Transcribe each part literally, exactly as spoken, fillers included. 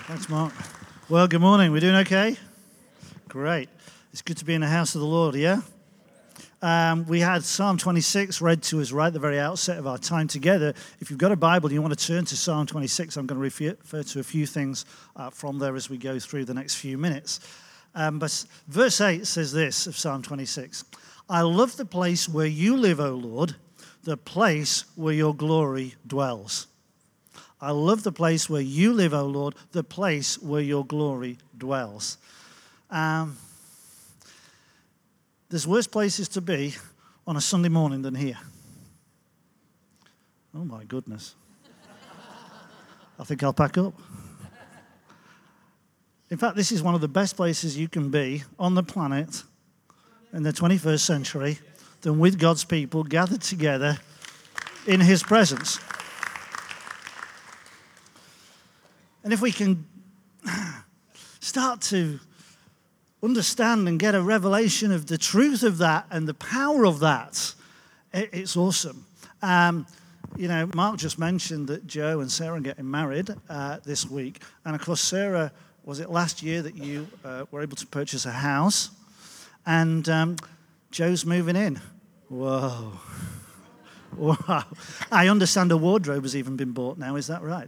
Thanks, Mark. Well, good morning. We're doing okay? Great. It's good to be in the house of the Lord, yeah? Um, we had Psalm twenty-six read to us right at the very outset of our time together. If you've got a Bible and you want to turn to Psalm twenty-six, I'm going to refer, refer to a few things uh, from there as we go through the next few minutes. Um, but verse eight says this of Psalm twenty-six, I love the place where you live, O Lord, the place where your glory dwells. I love the place where you live, O Lord, the place where your glory dwells. Um, there's worse places to be on a Sunday morning than here. Oh, my goodness. I think I'll pack up. In fact, this is one of the best places you can be on the planet in the twenty-first century than with God's people gathered together in his presence. And if we can start to understand and get a revelation of the truth of that and the power of that, it's awesome. Um, you know, Mark just mentioned that Joe and Sarah are getting married uh, this week. And, of course, Sarah, was it last year that you uh, were able to purchase a house? And um, Joe's moving in. Whoa. Wow. I understand a wardrobe has even been bought now. Is that right?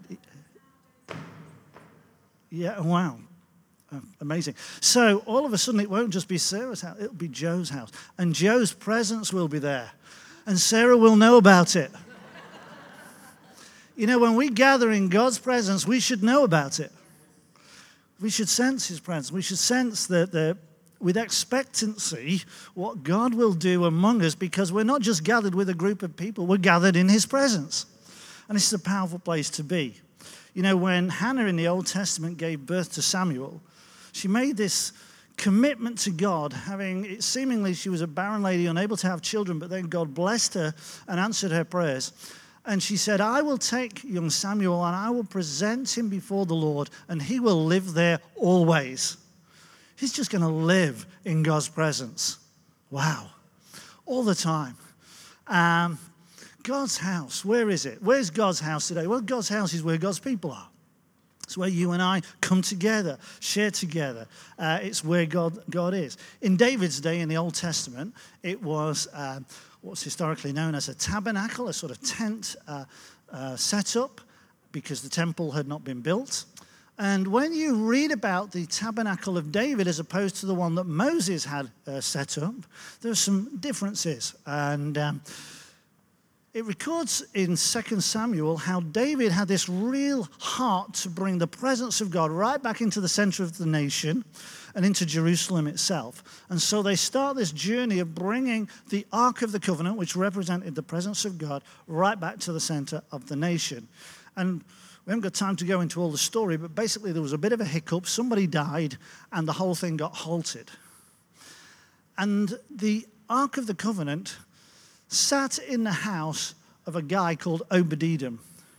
Yeah, wow. Oh, amazing. So all of a sudden it won't just be Sarah's house, it'll be Joe's house. And Joe's presence will be there. And Sarah will know about it. You know, when we gather in God's presence, we should know about it. We should sense his presence. We should sense that the, with expectancy what God will do among us, because we're not just gathered with a group of people, we're gathered in his presence. And it's a powerful place to be. You know, when Hannah in the Old Testament gave birth to Samuel, she made this commitment to God, having it seemingly she was a barren lady, unable to have children, but then God blessed her and answered her prayers. And she said, I will take young Samuel and I will present him before the Lord, and he will live there always. He's just going to live in God's presence. Wow. All the time. Um... God's house, where is it? Where's God's house today? Well, God's house is where God's people are. It's where you and I come together, share together. Uh, it's where God, God is. In David's day in the Old Testament, it was uh, what's historically known as a tabernacle, a sort of tent uh, uh, set up because the temple had not been built. And when you read about the tabernacle of David as opposed to the one that Moses had uh, set up, there's some differences. And um, It records in Second Samuel how David had this real heart to bring the presence of God right back into the center of the nation and into Jerusalem itself. And so they start this journey of bringing the Ark of the Covenant, which represented the presence of God, right back to the center of the nation. And we haven't got time to go into all the story, but basically there was a bit of a hiccup. Somebody died, and the whole thing got halted. And the Ark of the Covenant sat in the house of a guy called Obed-Edom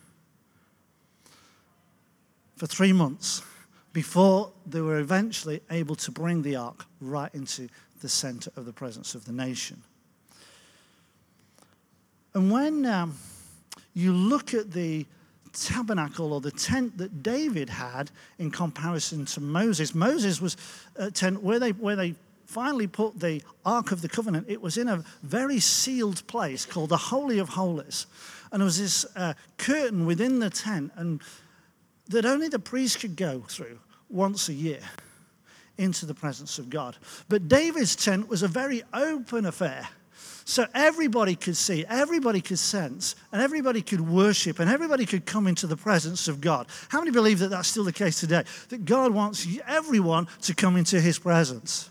for three months before they were eventually able to bring the ark right into the center of the presence of the nation. And when um, you look at the tabernacle or the tent that David had in comparison to Moses, Moses was a tent where they where they finally put the Ark of the Covenant. It was in a very sealed place called the Holy of Holies. And there was this uh, curtain within the tent and that only the priest could go through once a year into the presence of God. But David's tent was a very open affair. So everybody could see, everybody could sense, and everybody could worship, and everybody could come into the presence of God. How many believe that that's still the case today? That God wants everyone to come into his presence?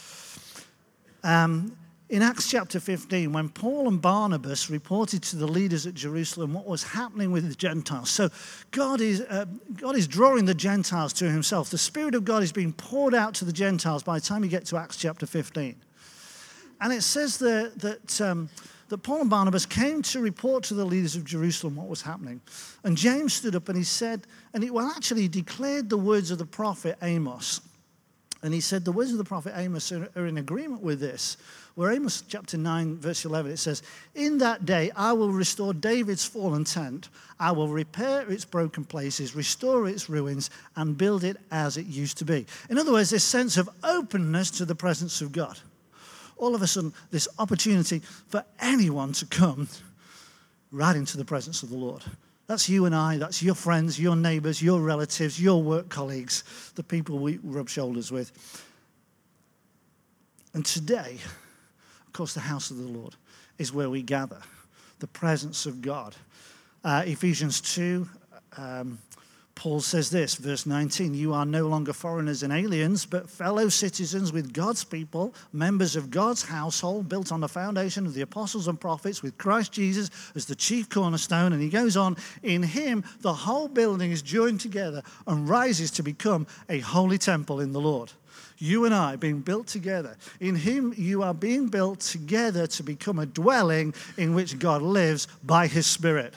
Um, in Acts chapter fifteen, when Paul and Barnabas reported to the leaders at Jerusalem what was happening with the Gentiles. So God is, uh, God is drawing the Gentiles to himself. The Spirit of God is being poured out to the Gentiles by the time you get to Acts chapter fifteen. And it says there that, um, that Paul and Barnabas came to report to the leaders of Jerusalem what was happening. And James stood up and he said, and he, well, actually he declared the words of the prophet Amos. And he said the words of the prophet Amos are, are in agreement with this. Where Amos chapter nine, verse eleven, it says, "In that day I will restore David's fallen tent. I will repair its broken places, restore its ruins, and build it as it used to be." In other words, this sense of openness to the presence of God. All of a sudden, this opportunity for anyone to come right into the presence of the Lord. That's you and I, that's your friends, your neighbors, your relatives, your work colleagues, the people we rub shoulders with. And today, of course, the house of the Lord is where we gather, the presence of God. Uh, Ephesians two, um, Paul says this, verse nineteen, "You are no longer foreigners and aliens, but fellow citizens with God's people, members of God's household, built on the foundation of the apostles and prophets, with Christ Jesus as the chief cornerstone." And he goes on, "In him the whole building is joined together and rises to become a holy temple in the Lord." You and I being built together. In him you are being built together to become a dwelling in which God lives by his Spirit.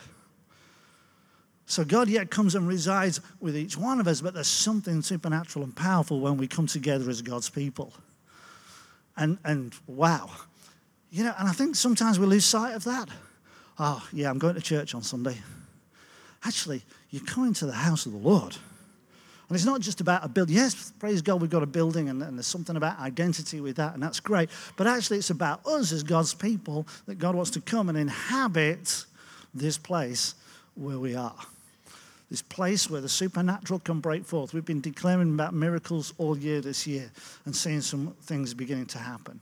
So God yet comes and resides with each one of us, but there's something supernatural and powerful when we come together as God's people. And and wow. You know, and I think sometimes we lose sight of that. Oh, yeah, I'm going to church on Sunday. Actually, you're coming to the house of the Lord. And it's not just about a building. Yes, praise God, we've got a building, and, and there's something about identity with that, and that's great. But actually, it's about us as God's people, that God wants to come and inhabit this place where we are. This place where the supernatural can break forth. We've been declaring about miracles all year this year and seeing some things beginning to happen.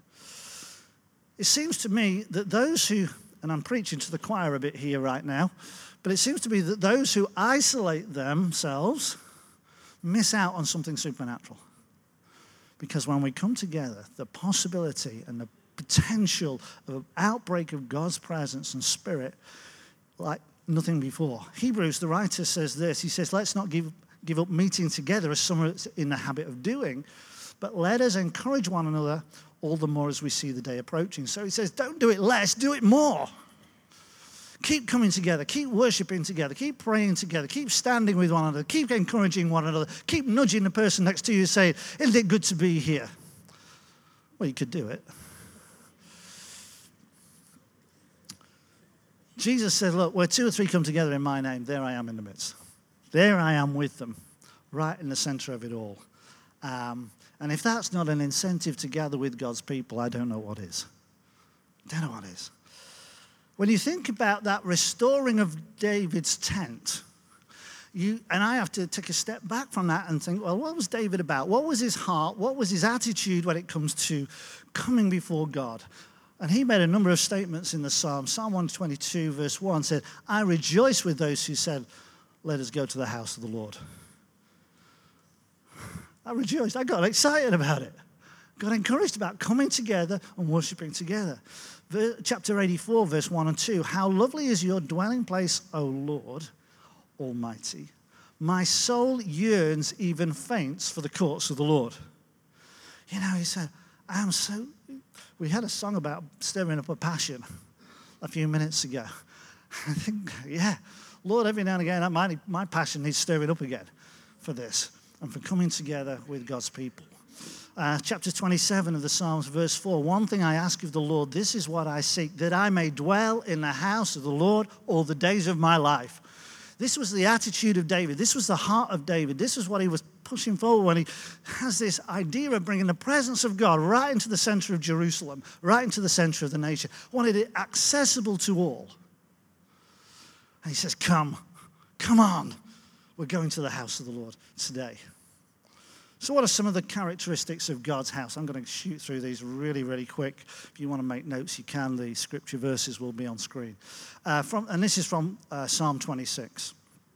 It seems to me that those who, and I'm preaching to the choir a bit here right now, but it seems to me that those who isolate themselves miss out on something supernatural. Because when we come together, the possibility and the potential of an outbreak of God's presence and Spirit, like nothing before. Hebrews, the writer says this, he says, "Let's not give, give up meeting together as some are in the habit of doing, but let us encourage one another all the more as we see the day approaching." So he says, don't do it less, do it more. Keep coming together, keep worshiping together, keep praying together, keep standing with one another, keep encouraging one another, keep nudging the person next to you saying, "Isn't it good to be here?" Well, you could do it. Jesus said, look, where two or three come together in my name, there I am in the midst. There I am with them, right in the center of it all. Um, and if that's not an incentive to gather with God's people, I don't know what is. Don't know what is. When you think about that restoring of David's tent, you and I have to take a step back from that and think, well, what was David about? What was his heart? What was his attitude when it comes to coming before God? And he made a number of statements in the Psalm. Psalm one twenty-two, verse one said, "I rejoice with those who said, 'Let us go to the house of the Lord.'" I rejoiced. I got excited about it. Got encouraged about coming together and worshiping together. Chapter eighty-four, verse one and two, "How lovely is your dwelling place, O Lord Almighty. My soul yearns, even faints, for the courts of the Lord." You know, he said, I am so... We had a song about stirring up a passion a few minutes ago. I think, yeah, Lord, every now and again, my, my passion needs stirring up again for this and for coming together with God's people. Uh, chapter twenty-seven of the Psalms, verse four, "One thing I ask of the Lord, this is what I seek, that I may dwell in the house of the Lord all the days of my life." This was the attitude of David. This was the heart of David. This is what he was pushing forward when he has this idea of bringing the presence of God right into the center of Jerusalem, right into the center of the nation. Wanted it accessible to all. And he says, come, come on. We're going to the house of the Lord today. So what are some of the characteristics of God's house? I'm going to shoot through these really, really quick. If you want to make notes, you can. The scripture verses will be on screen. Uh, from, and this is from uh, Psalm twenty-six.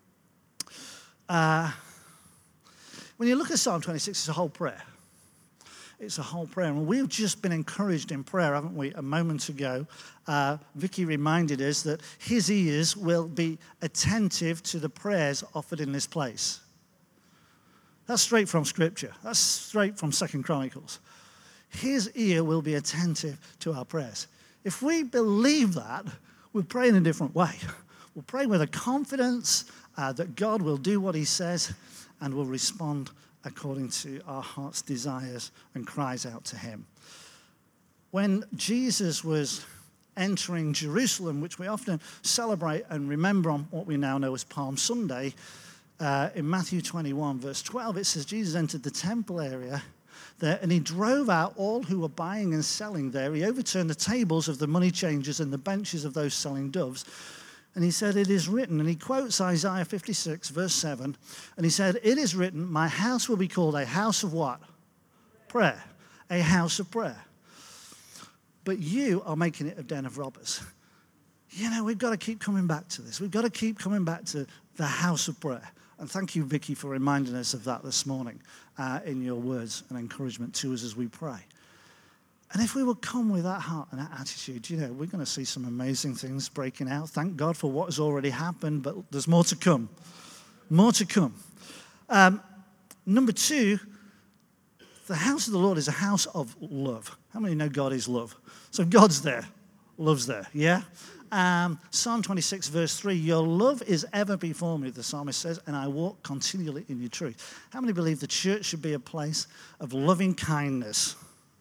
Uh, when you look at Psalm twenty-six, it's a whole prayer. It's a whole prayer. And we've just been encouraged in prayer, haven't we? A moment ago, uh, Vicky reminded us that his ears will be attentive to the prayers offered in this place. That's straight from Scripture. That's straight from Second Chronicles. His ear will be attentive to our prayers. If we believe that, we'll pray in a different way. We'll pray with a confidence uh, that God will do what he says and will respond according to our heart's desires and cries out to him. When Jesus was entering Jerusalem, which we often celebrate and remember on what we now know as Palm Sunday, uh, in Matthew twenty-one, verse twelve, it says Jesus entered the temple area there, and he drove out all who were buying and selling there. He overturned the tables of the money changers and the benches of those selling doves. And he said, it is written, and he quotes Isaiah fifty-six, verse seven, and he said, it is written, my house will be called a house of what? Prayer. A house of prayer. But you are making it a den of robbers. You know, we've got to keep coming back to this. We've got to keep coming back to the house of prayer. And thank you, Vicky, for reminding us of that this morning uh, in your words and encouragement to us as we pray. And if we will come with that heart and that attitude, you know, we're going to see some amazing things breaking out. Thank God for what has already happened, but there's more to come. More to come. Um, number two, the house of the Lord is a house of love. How many know God is love? So God's there, love's there, yeah? Um, Psalm twenty-six, verse three, your love is ever before me, the psalmist says, and I walk continually in your truth. How many believe the church should be a place of loving kindness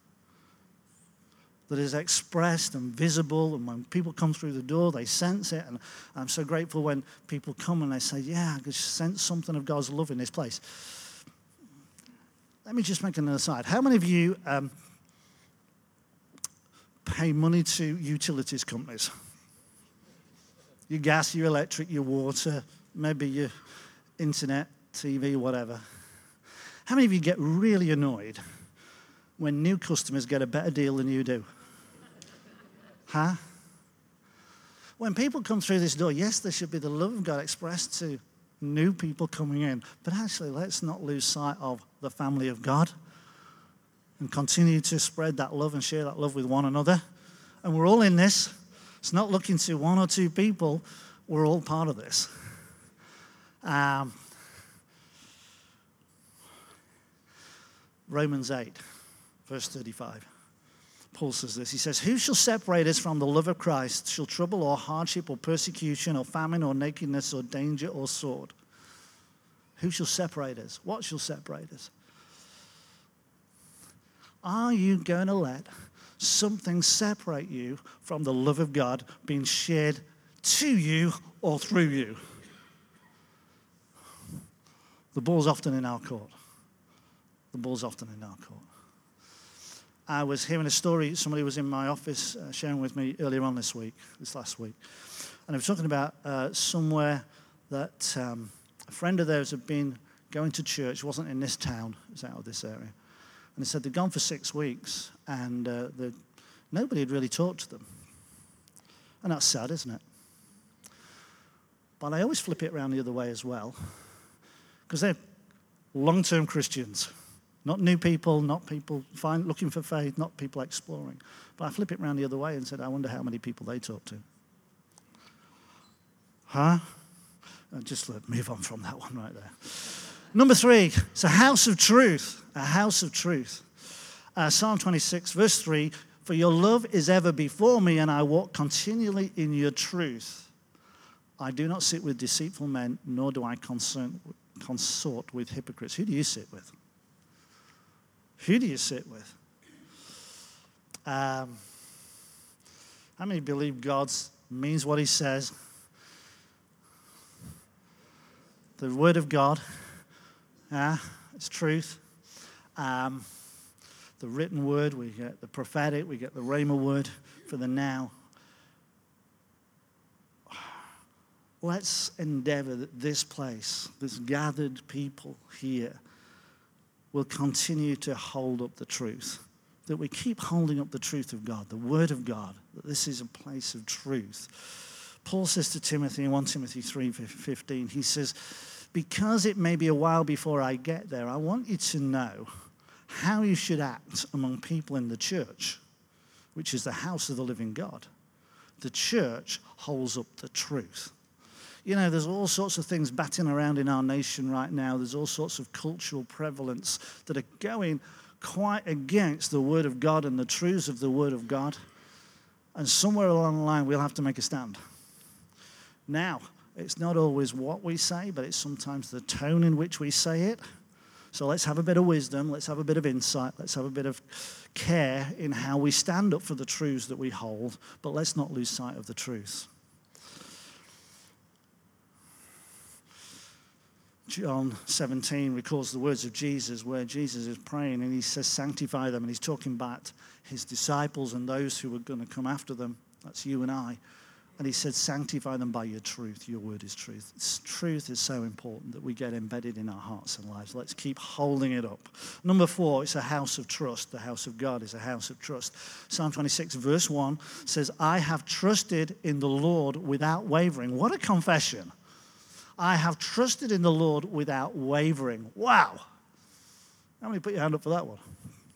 that is expressed and visible, and when people come through the door, they sense it, and I'm so grateful when people come and they say, yeah, I just sense something of God's love in this place. Let me just make an aside. How many of you um, pay money to utilities companies? Your gas, your electric, your water, maybe your internet, T V, whatever. How many of you get really annoyed when new customers get a better deal than you do? Huh? When people come through this door, yes, there should be the love of God expressed to new people coming in, but actually let's not lose sight of the family of God and continue to spread that love and share that love with one another. And we're all in this. It's not looking to one or two people. We're all part of this. Um, Romans eight, verse thirty-five. Paul says this. He says, who shall separate us from the love of Christ? Shall trouble or hardship or persecution or famine or nakedness or danger or sword? Who shall separate us? What shall separate us? Are you going to let something separate you from the love of God being shared to you or through you? The ball's often in our court. The ball's often in our court. I was hearing a story. Somebody was in my office uh, sharing with me earlier on this week, this last week. And I was talking about uh, somewhere that um, a friend of theirs had been going to church. It wasn't in this town. It was out of this area. And they said they'd gone for six weeks, and uh, the, nobody had really talked to them. And that's sad, isn't it? But I always flip it around the other way as well, because they're long-term Christians, not new people, not people find, looking for faith, not people exploring. But I flip it around the other way and said, I wonder how many people they talk to. Huh? Uh, just let move on from that one right there. Number three, it's a house of truth, a house of truth. Uh, Psalm twenty-six, verse three, for your love is ever before me, and I walk continually in your truth. I do not sit with deceitful men, nor do I concern, consort with hypocrites. Who do you sit with? Who do you sit with? Um, how many believe God means what he says? The word of God, yeah, it's truth. Um, the written word, we get the prophetic, we get the rhema word for the now. Let's endeavor that this place, this gathered people here, will continue to hold up the truth. That we keep holding up the truth of God, the word of God, that this is a place of truth. Paul says to Timothy in First Timothy three fifteen, he says, because it may be a while before I get there, I want you to know how you should act among people in the church, which is the house of the living God. The church holds up the truth. You know, there's all sorts of things batting around in our nation right now. There's all sorts of cultural prevalence that are going quite against the Word of God and the truths of the Word of God. And somewhere along the line, we'll have to make a stand. Now, it's not always what we say, but it's sometimes the tone in which we say it. So let's have a bit of wisdom, let's have a bit of insight, let's have a bit of care in how we stand up for the truths that we hold, but let's not lose sight of the truth. John seventeen records the words of Jesus where Jesus is praying and he says, sanctify them. And he's talking about his disciples and those who were going to come after them. That's you and I. And he said, sanctify them by your truth. Your word is truth. It's, truth is so important that we get embedded in our hearts and lives. Let's keep holding it up. Number four, it's a house of trust. The house of God is a house of trust. Psalm twenty-six, verse one says, I have trusted in the Lord without wavering. What a confession. I have trusted in the Lord without wavering. Wow. How many put your hand up for that one?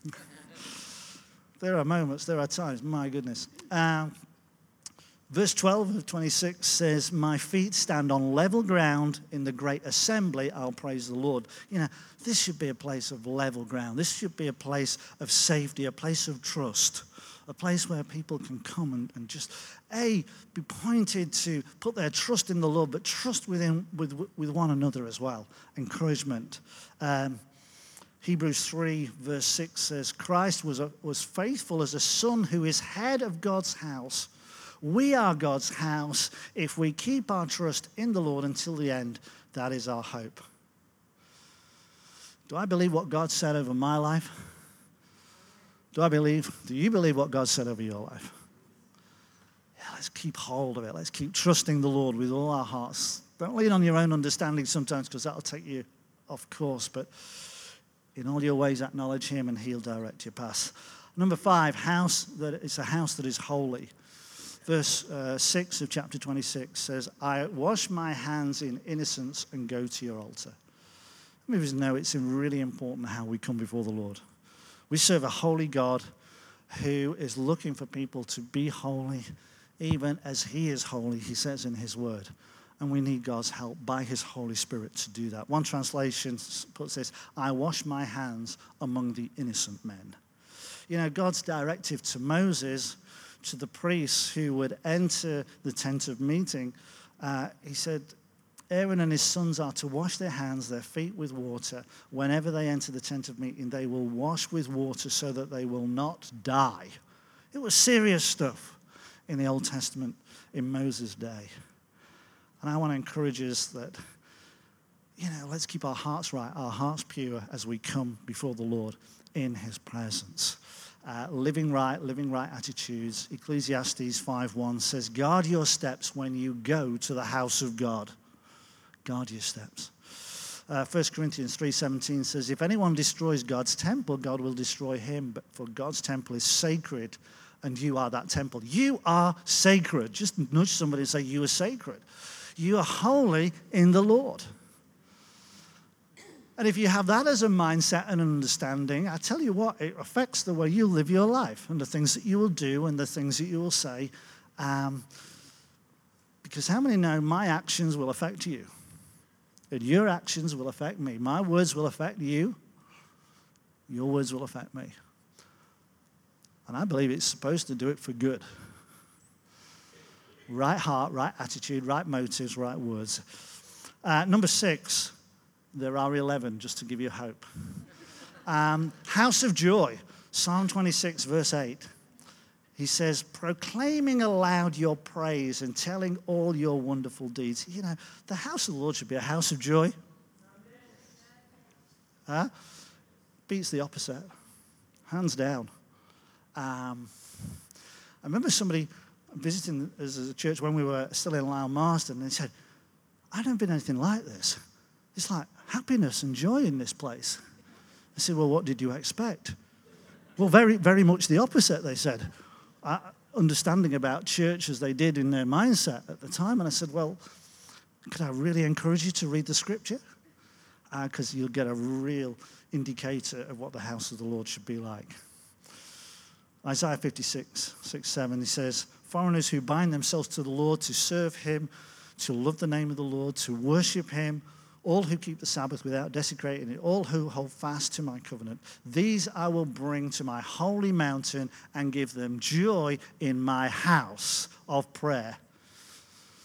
There are moments, there are times, my goodness. Um, verse twelve of twenty-six says, my feet stand on level ground in the great assembly, I'll praise the Lord. You know, this should be a place of level ground. This should be a place of safety, a place of trust. A place where people can come and, and just, A, be pointed to put their trust in the Lord, but trust within, with, with one another as well. Encouragement. Um, Hebrews three, verse six says, Christ was, a, was faithful as a son who is head of God's house. We are God's house if we keep our trust in the Lord until the end. That is our hope. Do I believe what God said over my life? Do I believe, do you believe what God said over your life? Yeah, let's keep hold of it. Let's keep trusting the Lord with all our hearts. Don't lean on your own understanding sometimes because that'll take you off course. But in all your ways, acknowledge him and he'll direct your path. Number five, house that it's a house that is holy. Verse uh, six of chapter twenty-six says, I wash my hands in innocence and go to your altar. Many of us know it's really important how we come before the Lord. We serve a holy God who is looking for people to be holy, even as he is holy, he says in his word. And we need God's help by his Holy Spirit to do that. One translation puts this, I wash my hands among the innocent men. You know, God's directive to Moses, to the priests who would enter the tent of meeting, uh, he said, Aaron and his sons are to wash their hands, their feet with water. Whenever they enter the tent of meeting, they will wash with water so that they will not die. It was serious stuff in the Old Testament in Moses' day. And I want to encourage us that, you know, let's keep our hearts right, our hearts pure as we come before the Lord in his presence. Uh, living right, living right attitudes. Ecclesiastes five one says, guard your steps when you go to the house of God. Guard your steps. Uh, First Corinthians three seventeen says, if anyone destroys God's temple, God will destroy him. But for God's temple is sacred, and you are that temple. You are sacred. Just nudge somebody and say, you are sacred. You are holy in the Lord. And if you have that as a mindset and an understanding, I tell you what, it affects the way you live your life and the things that you will do and the things that you will say. Um, because how many know my actions will affect you? And your actions will affect me. My words will affect you. Your words will affect me. And I believe it's supposed to do it for good. Right heart, right attitude, right motives, right words. Uh, number six, there are eleven, just to give you hope. Um, house of joy, Psalm twenty-six, verse eight. He says, proclaiming aloud your praise and telling all your wonderful deeds. You know, the house of the Lord should be a house of joy. Huh? Beats the opposite. Hands down. Um, I remember somebody visiting us as a church when we were still in Lyle Marston, and they said, I don't been anything like this. It's like happiness and joy in this place. I said, well, what did you expect? Well, very, very much the opposite, they said. Uh, understanding about church as they did in their mindset at the time. And I said, well, could I really encourage you to read the scripture? Because uh, you'll get a real indicator of what the house of the Lord should be like. Isaiah fifty-six, six, seven, he says, foreigners who bind themselves to the Lord to serve him, to love the name of the Lord, to worship him, all who keep the Sabbath without desecrating it, all who hold fast to my covenant, these I will bring to my holy mountain and give them joy in my house of prayer.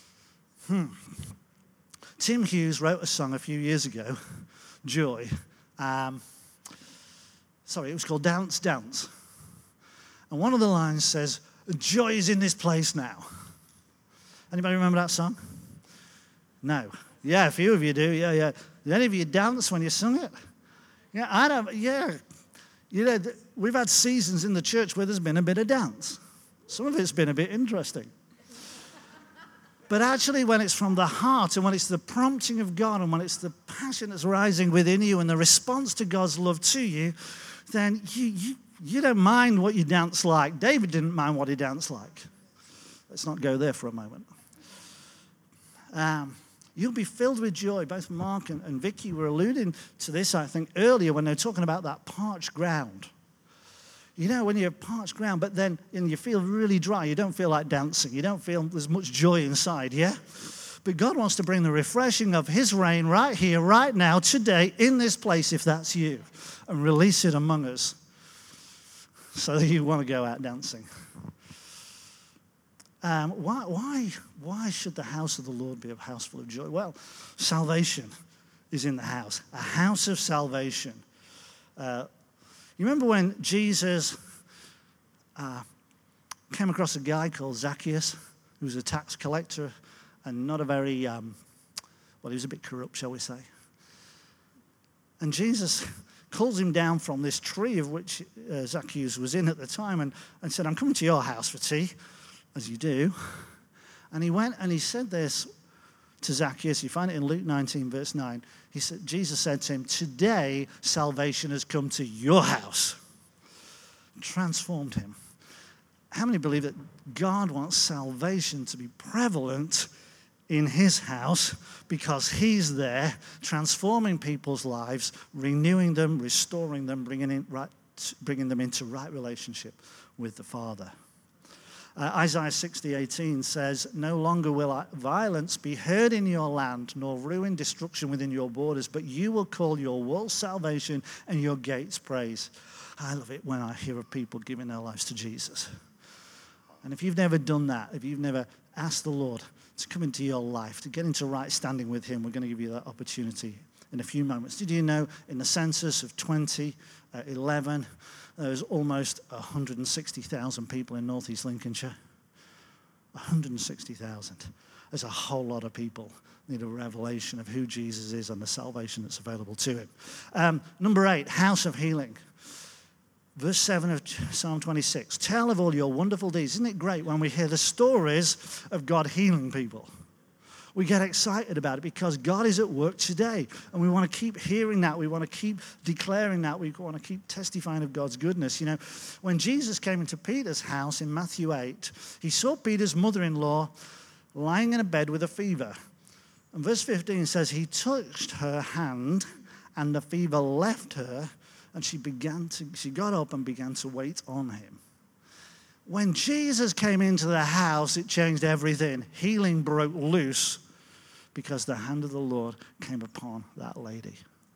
Hmm. Tim Hughes wrote a song a few years ago, Joy, Um, sorry, it was called Dance, Dance. And one of the lines says, joy is in this place now. Anybody remember that song? No. Yeah, a few of you do. Yeah, yeah. Did any of you dance when you sung it? Yeah, I don't. Yeah. You know, we've had seasons in the church where there's been a bit of dance. Some of it's been a bit interesting. But actually, when it's from the heart and when it's the prompting of God and when it's the passion that's rising within you and the response to God's love to you, then you, you, you don't mind what you dance like. David didn't mind what he danced like. Let's not go there for a moment. Um, you'll be filled with joy. Both Mark and, and Vicky were alluding to this, I think, earlier when they were talking about that parched ground. You know, when you're parched ground, but then and you feel really dry, you don't feel like dancing. You don't feel there's much joy inside, yeah? But God wants to bring the refreshing of his rain right here, right now, today, in this place, if that's you, and release it among us so that you want to go out dancing. Um, why, why, why should the house of the Lord be a house full of joy? Well, salvation is in the house, a house of salvation. Uh, You remember when Jesus uh, came across a guy called Zacchaeus, who was a tax collector and not a very, um, well, he was a bit corrupt, shall we say. And Jesus calls him down from this tree of which uh, Zacchaeus was in at the time and, and said, I'm coming to your house for tea, as you do. And he went and he said this to Zacchaeus. You find it in Luke nineteen, verse nine. He said, Jesus said to him, today salvation has come to your house. Transformed him. How many believe that God wants salvation to be prevalent in his house because he's there transforming people's lives, renewing them, restoring them, bringing, in right, bringing them into right relationship with the Father. Uh, Isaiah sixty, eighteen says, no longer will violence be heard in your land, nor ruin, destruction within your borders, but you will call your walls salvation and your gates praise. I love it when I hear of people giving their lives to Jesus. And if you've never done that, if you've never asked the Lord to come into your life, to get into right standing with him, we're going to give you that opportunity in a few moments. Did you know in the census of twenty eleven, there was almost one hundred sixty thousand people in northeast Lincolnshire? one hundred sixty thousand. There's a whole lot of people need a revelation of who Jesus is and the salvation that's available to him. Um, number eight, house of healing. Verse seven of Psalm twenty-six. Tell of all your wonderful deeds. Isn't it great when we hear the stories of God healing people? We get excited about it because God is at work today. And we want to keep hearing that. We want to keep declaring that. We want to keep testifying of God's goodness. You know, when Jesus came into Peter's house in Matthew eight, he saw Peter's mother-in-law lying in a bed with a fever. And verse fifteen says, he touched her hand and the fever left her and she began to, she got up and began to wait on him. When Jesus came into the house, it changed everything. Healing broke loose because the hand of the Lord came upon that lady.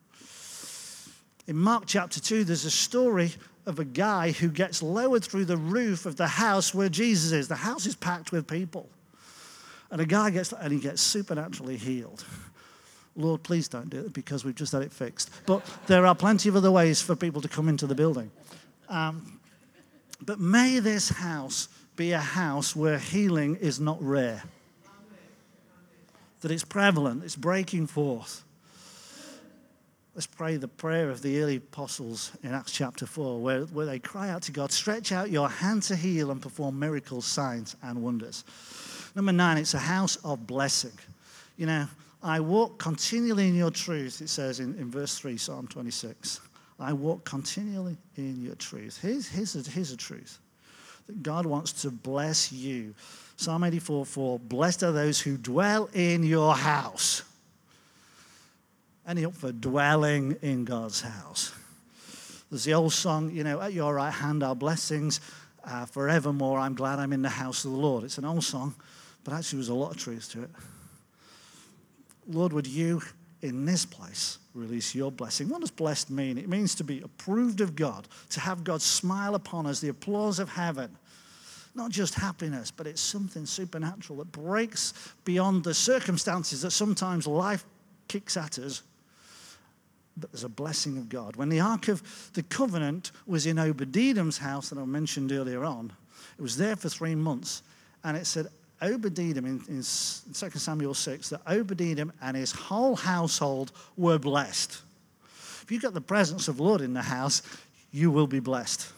In Mark chapter two, there's a story of a guy who gets lowered through the roof of the house where Jesus is. The house is packed with people. And a guy gets, and he gets supernaturally healed. Lord, please don't do it because we've just had it fixed. But there are plenty of other ways for people to come into the building. Um, but may this house be a house where healing is not rare. That it's prevalent, it's breaking forth. Let's pray the prayer of the early apostles in Acts chapter four, where, where they cry out to God, stretch out your hand to heal and perform miracles, signs, and wonders. Number nine, it's a house of blessing. You know, I walk continually in your truth, it says in, in verse three, Psalm twenty-six. I walk continually in your truth. Here's, here's, a, here's a truth. That God wants to bless you. Psalm eighty-four four, blessed are those who dwell in your house. Any up for dwelling in God's house? There's the old song, you know, at your right hand are blessings uh, forevermore. I'm glad I'm in the house of the Lord. It's an old song, but actually there's a lot of truth to it. Lord, would you in this place release your blessing? What does blessed mean? It means to be approved of God, to have God smile upon us, the applause of heaven. Not just happiness, but it's something supernatural that breaks beyond the circumstances that sometimes life kicks at us. but there's a blessing of God. When the Ark of the Covenant was in Obed-Edom's house that I mentioned earlier on, it was there for three months. And it said, Obed-Edom, in, in Second Samuel six, that Obed-Edom and his whole household were blessed. If you've got the presence of the Lord in the house, you will be blessed.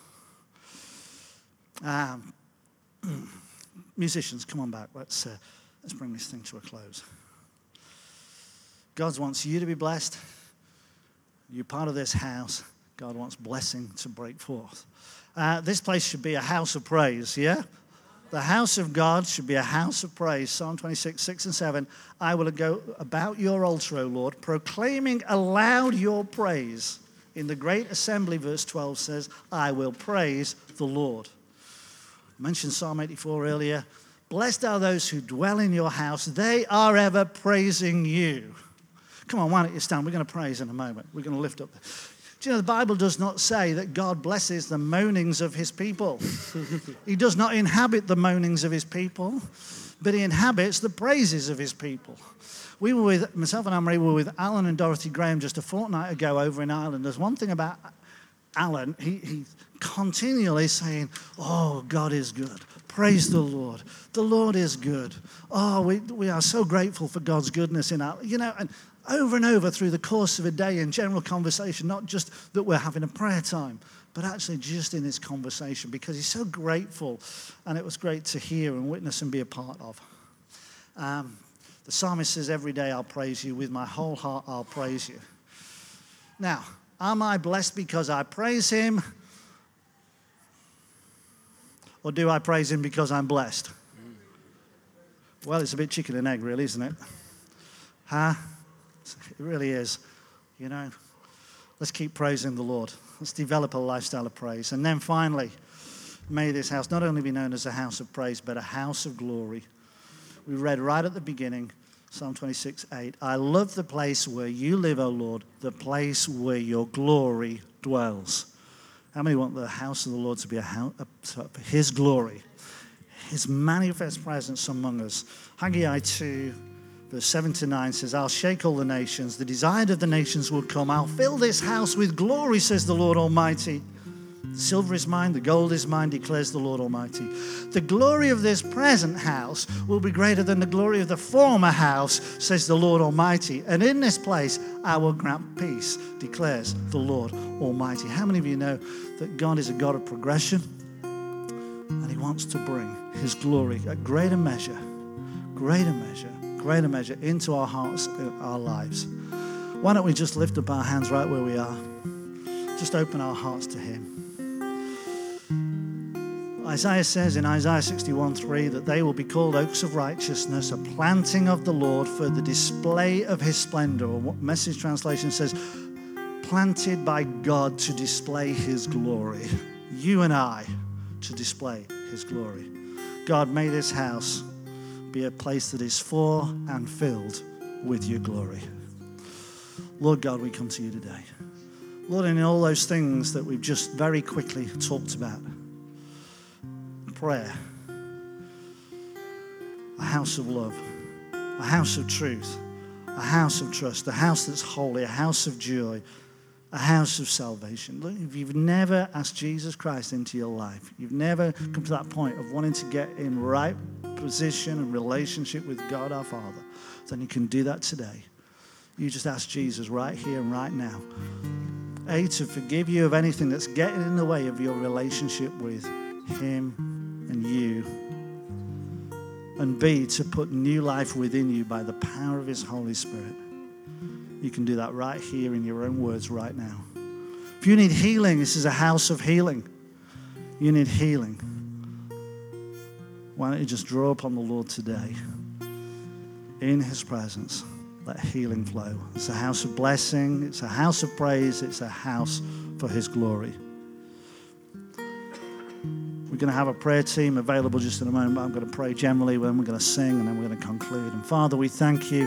Um, musicians, come on back. Let's, uh, let's bring this thing to a close. God wants you to be blessed. You're part of this house. God wants blessing to break forth. Uh, this place should be a house of praise, yeah? The house of God should be a house of praise. Psalm twenty-six, six and seven. I will go about your altar, O Lord, proclaiming aloud your praise. In the great assembly, verse twelve says, I will praise the Lord. I mentioned Psalm eighty-four earlier. Blessed are those who dwell in your house. They are ever praising you. Come on, why don't you stand? We're going to praise in a moment. We're going to lift up. Do you know the Bible does not say that God blesses the moanings of his people? He does not inhabit the moanings of his people, but he inhabits the praises of his people. We were with, myself and Anne-Marie were with Alan and Dorothy Graham just a fortnight ago over in Ireland. There's one thing about Alan, he, he's continually saying, oh, God is good. Praise the Lord. The Lord is good. Oh, we, we are so grateful for God's goodness in our, you know, and over and over through the course of a day in general conversation, not just that we're having a prayer time, but actually just in this conversation, because he's so grateful, and it was great to hear and witness and be a part of. Um, the psalmist says, every day I'll praise you. With my whole heart I'll praise you. Now, am I blessed because I praise him? Or do I praise him because I'm blessed? Well, it's a bit chicken and egg, really, isn't it? Huh? It really is. You know, let's keep praising the Lord. Let's develop a lifestyle of praise. And then finally, may this house not only be known as a house of praise, but a house of glory. We read right at the beginning, Psalm twenty-six, eight. I love the place where you live, O Lord, the place where your glory dwells. How many want the house of the Lord to be a house for his glory, his manifest presence among us? Haggai two, verse seven to nine says, I'll shake all the nations. The desire of the nations will come. I'll fill this house with glory, says the Lord Almighty. The silver is mine, the gold is mine, declares the Lord Almighty. The glory of this present house will be greater than the glory of the former house, says the Lord Almighty. And in this place I will grant peace, declares the Lord Almighty. How many of you know that God is a God of progression? And he wants to bring his glory at greater measure, greater measure, greater measure into our hearts and our lives. Why don't we just lift up our hands right where we are? Just open our hearts to him. Isaiah says in Isaiah sixty-one three that they will be called oaks of righteousness, a planting of the Lord for the display of his splendor. Or what Message translation says, planted by God to display his glory. You and I to display his glory. God, may this house be a place that is for and filled with your glory. Lord God, we come to you today. Lord, in all those things that we've just very quickly talked about, prayer, a house of love, a house of truth, a house of trust, a house that's holy, a house of joy, a house of salvation. Look, if you've never asked Jesus Christ into your life, you've never come to that point of wanting to get in right position and relationship with God our Father, then you can do that today. You just ask Jesus right here and right now, A, to forgive you of anything that's getting in the way of your relationship with him and you, and B, to put new life within you by the power of his Holy Spirit. You can do that right here in your own words right now. If you need healing, this is a house of healing. You need healing. Why don't you just draw upon the Lord today? In his presence, let healing flow. It's a house of blessing. It's a house of praise. It's a house for his glory. We're going to have a prayer team available just in a moment. I'm going to pray generally, then we're going to sing, and then we're going to conclude. And Father, we thank you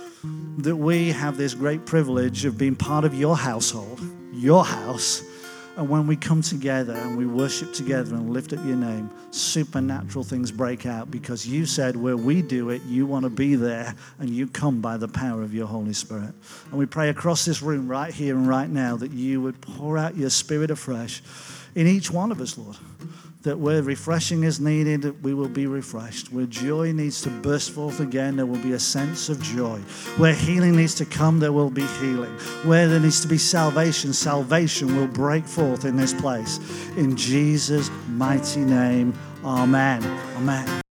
that we have this great privilege of being part of your household, your house, And when we come together and we worship together and lift up your name, supernatural things break out, because you said where we do it, you want to be there, and you come by the power of your Holy Spirit. And we pray across this room right here and right now that you would pour out your Spirit afresh in each one of us, Lord. That where refreshing is needed, we will be refreshed. Where joy needs to burst forth again, there will be a sense of joy. Where healing needs to come, there will be healing. Where there needs to be salvation, salvation will break forth in this place. In Jesus' mighty name, amen. Amen.